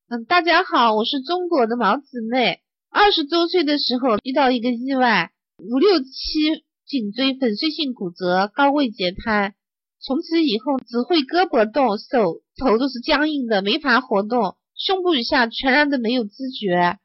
大家好，我是中国的毛姊妹。20周岁的时候遇到一个意外，5、6、7颈椎粉碎性骨折，高位截瘫。从此以后只会胳膊动，手头都是僵硬的，没法活动，胸部以下全然的没有知觉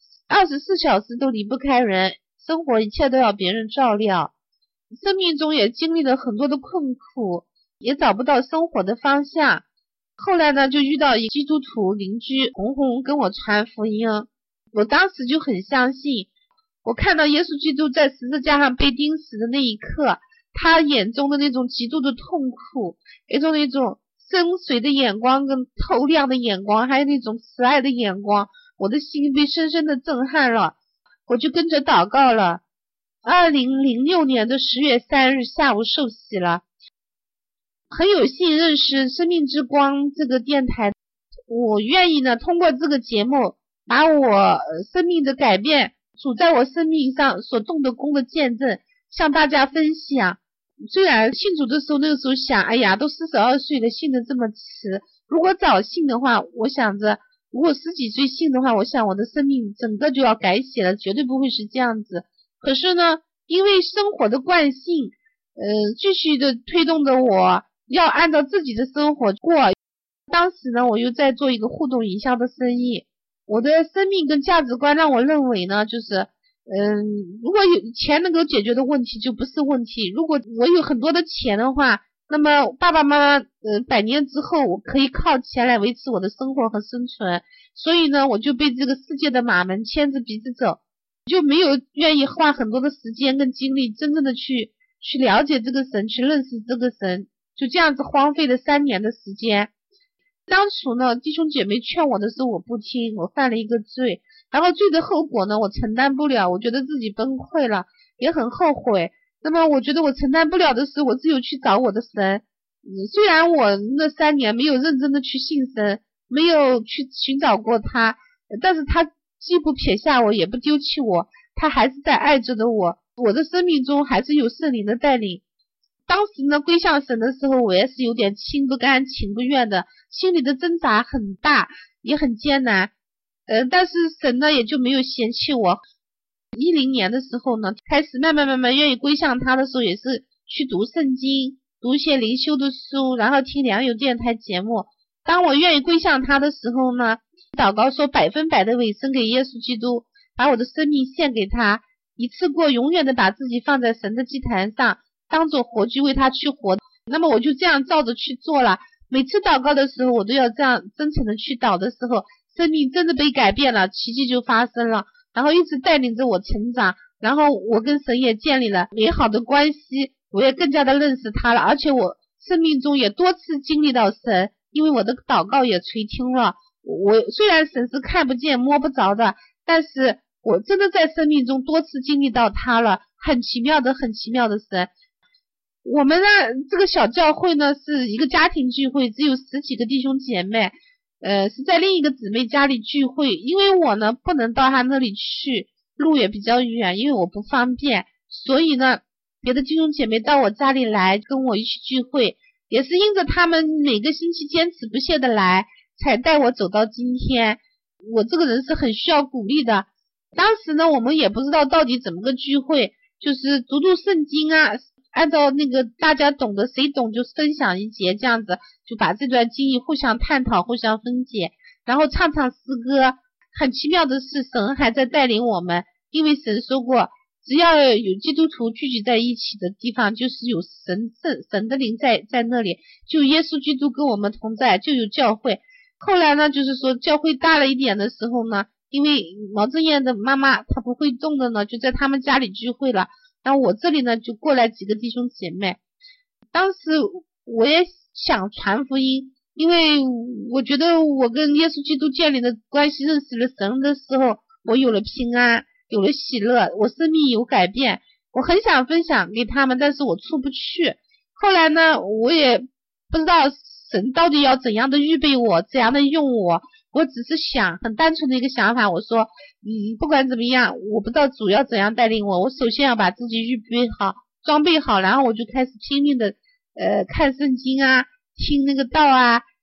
，24小时都离不开人，生活一切都要别人照料。生命中也经历了很多的困苦，也找不到生活的方向。后来呢，就遇到一个基督徒邻居红红跟我传福音，我当时就很相信。我看到耶稣基督在十字架上被钉死的那一刻，他眼中的那种极度的痛苦，那种深邃的眼光跟透亮的眼光，还有那种慈爱的眼光，我的心被深深的震撼了。我就跟着祷告了。2006年的10月3日下午受洗了。很有幸认识生命之光这个电台，我愿意呢通过这个节目把我生命的改变，主在我生命上所动的功的见证向大家分享。虽然信主的时候那个时候想，哎呀都42岁了，信得这么迟，如果早信的话，我想着如果10几岁信的话，我想我的生命整个就要改写了，绝对不会是这样子。可是呢，因为生活的惯性继续的推动着我要按照自己的生活过。当时呢，我又在做一个互动营销的生意，我的生命跟价值观让我认为呢，就是如果有钱能够解决的问题就不是问题。如果我有很多的钱的话，那么爸爸妈妈100年之后我可以靠钱来维持我的生活和生存。所以呢，我就被这个世界的马门牵着鼻子走，就没有愿意花很多的时间跟精力真正的去了解这个神，去认识这个神。就这样子荒废了3年的时间。当初呢，弟兄姐妹劝我的时候我不听，我犯了一个罪，然后罪的后果呢我承担不了，我觉得自己崩溃了，也很后悔。那么我觉得我承担不了的时候，我只有去找我的神。虽然我那3年没有认真的去信神，没有去寻找过他，但是他既不撇下我，也不丢弃我，他还是在爱着的我。我的生命中还是有圣灵的带领。当时呢，归向神的时候，我也是有点心不甘情不愿的，心里的挣扎很大，也很艰难。但是神呢，也就没有嫌弃我。10年的时候呢，开始慢慢愿意归向他的时候，也是去读圣经，读一些灵修的书，然后听良友电台节目。当我愿意归向他的时候呢，祷告说100%的委身给耶稣基督，把我的生命献给他，一次过永远的把自己放在神的祭坛上，当作活祭为他去活。那么我就这样照着去做了。每次祷告的时候，我都要这样真诚的去祷的时候，生命真的被改变了，奇迹就发生了，然后一直带领着我成长，然后我跟神也建立了美好的关系，我也更加的认识他了，而且我生命中也多次经历到神，因为我的祷告也垂听了。我虽然神是看不见摸不着的，但是我真的在生命中多次经历到他了，很奇妙的神。我们呢这个小教会呢是一个家庭聚会，只有10几个弟兄姐妹，是在另一个姊妹家里聚会。因为我呢不能到他那里去，路也比较远，因为我不方便，所以呢别的弟兄姐妹到我家里来跟我一起聚会，也是因着他们每个星期坚持不懈的来，才带我走到今天。我这个人是很需要鼓励的。当时呢我们也不知道到底怎么个聚会，就是读圣经啊，按照那个大家懂的，谁懂就分享一节，这样子就把这段经历互相探讨互相分解，然后唱诗歌。很奇妙的是神还在带领我们，因为神说过只要有基督徒聚集在一起的地方，就是有神的灵在那里，就耶稣基督跟我们同在，就有教会。后来呢就是说教会大了一点的时候呢，因为毛正燕的妈妈她不会动的呢，就在他们家里聚会了，然后我这里呢就过来几个弟兄姐妹。当时我也想传福音，因为我觉得我跟耶稣基督建立的关系，认识了神的时候，我有了平安，有了喜乐，我生命有改变，我很想分享给他们，但是我出不去。后来呢我也不知道神到底要怎样的预备我，怎样的用我，我只是想很单纯的一个想法，我说不管怎么样，我不知道主要怎样带领我，我首先要把自己预备好装备好，然后我就开始拼命的看圣经啊，听那个道啊，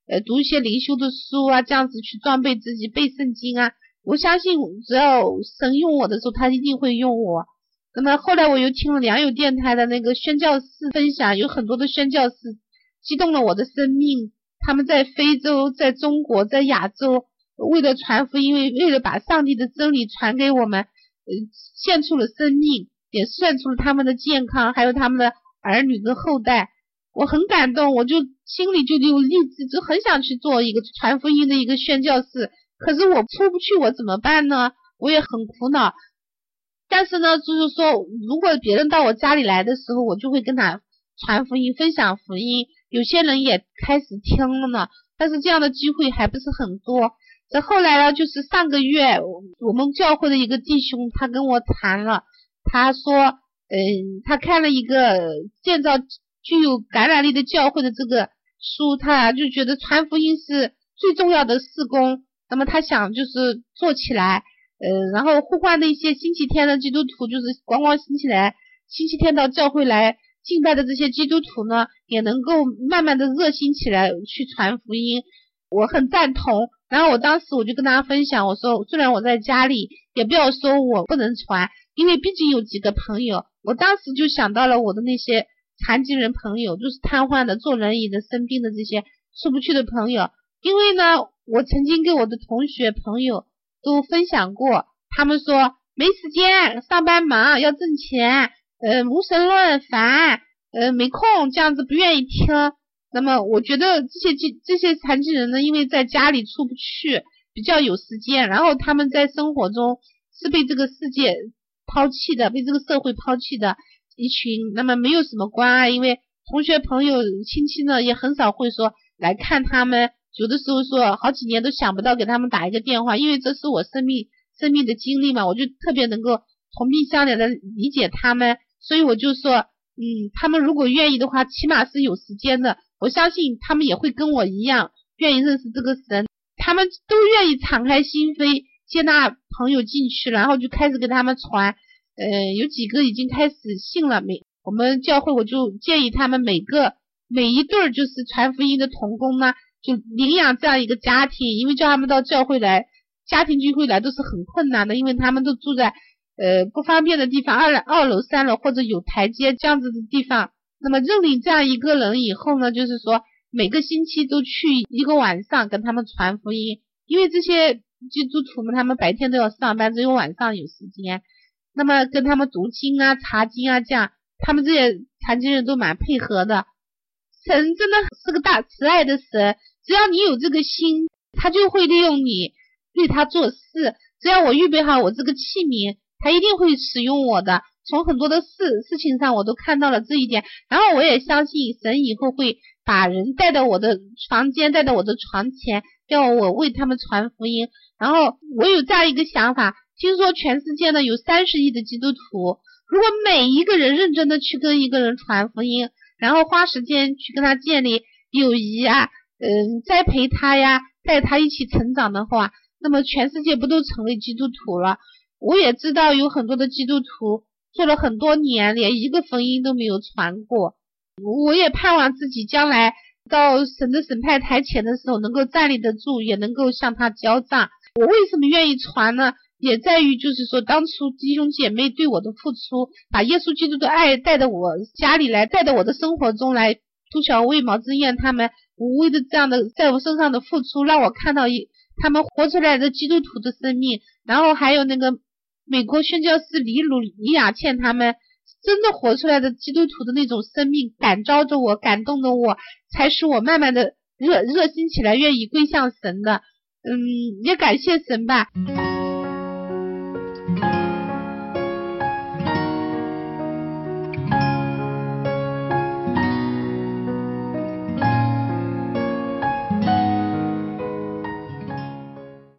读一些灵修的书啊，这样子去装备自己，背圣经啊。我相信只要神用我的时候，他一定会用我。那么后来我又听了良友电台的那个宣教士分享，有很多的宣教士激动了我的生命，他们在非洲，在中国，在亚洲，为了传福音，为了把上帝的真理传给我们，献出了生命，也献出了他们的健康，还有他们的儿女跟后代。我很感动，我就心里就有立志，就很想去做一个传福音的一个宣教士，可是我出不去，我怎么办呢？我也很苦恼。但是呢，就是说如果别人到我家里来的时候，我就会跟他传福音，分享福音，有些人也开始听了呢，但是这样的机会还不是很多。这后来呢，就是上个月我们教会的一个弟兄，他跟我谈了，他说他看了一个建造具有感染力的教会的这个书，他就觉得传福音是最重要的事工，那么他想就是做起来，然后呼唤那些星期天的基督徒，就是光星期天到教会来敬拜的这些基督徒呢，也能够慢慢的热心起来去传福音。我很赞同，然后我当时我就跟大家分享，我说虽然我在家里，也不要说我不能传，因为毕竟有几个朋友，我当时就想到了我的那些残疾人朋友，就是瘫痪的、坐轮椅的、生病的这些出不去的朋友。因为呢，我曾经跟我的同学朋友都分享过，他们说没时间，上班忙，要挣钱，无神论烦，没空，这样子不愿意听。那么我觉得这些残疾人呢，因为在家里出不去，比较有时间，然后他们在生活中是被这个世界抛弃的，被这个社会抛弃的一群，那么没有什么关爱，因为同学朋友亲戚呢也很少会说来看他们，有的时候说好几年都想不到给他们打一个电话，因为这是我生命的经历嘛，我就特别能够同病相怜的理解他们，所以我就说他们如果愿意的话，起码是有时间的，我相信他们也会跟我一样愿意认识这个神，他们都愿意敞开心扉接纳朋友进去，然后就开始给他们传，有几个已经开始信了，我们教会我就建议他们每一对就是传福音的同工呢，就领养这样一个家庭，因为叫他们到教会来，家庭聚会来都是很困难的，因为他们都住在不方便的地方，二楼三楼或者有台阶这样子的地方。那么认领这样一个人以后呢，就是说每个星期都去一个晚上跟他们传福音，因为这些基督徒们他们白天都要上班，只有晚上有时间，那么跟他们读经啊查经啊，这样他们这些残疾人都蛮配合的。神真的是个大慈爱的神，只要你有这个心，他就会利用你为他做事，只要我预备好我这个器皿，他一定会使用我的。从很多的事情上我都看到了这一点，然后我也相信神以后会把人带到我的房间，带到我的床前，要我为他们传福音。然后我有这样一个想法，听说全世界呢有30亿的基督徒，如果每一个人认真的去跟一个人传福音，然后花时间去跟他建立友谊啊，栽培他呀，带他一起成长的话，那么全世界不都成为基督徒了？我也知道有很多的基督徒做了很多年，连一个福音都没有传过。我也盼望自己将来到神的审判台前的时候能够站立得住，也能够向他交账。我为什么愿意传呢？也在于就是说当初弟兄姐妹对我的付出，把耶稣基督的爱带到我家里来，带到我的生活中来，杜小薇、毛志燕他们无微的这样的在我身上的付出，让我看到他们活出来的基督徒的生命。然后还有那个美国宣教士李雅倩他们真的活出来的基督徒的那种生命，感召着我，感动着我，才使我慢慢的热心起来，愿意归向神的。也感谢神吧。